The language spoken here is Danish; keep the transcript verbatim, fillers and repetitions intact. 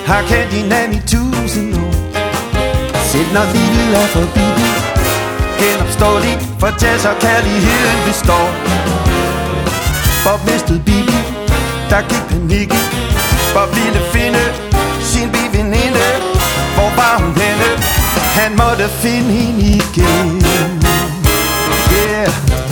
har kendt hinanden i tusind år. Selv når livet er forbi, genopstår de, fortæl så kærligheden består. Bob mistede Bibi, der gik panik. Bob ville finde sin biveninde. Hvor var hun henne? Han måtte finde hende igen. Yeah.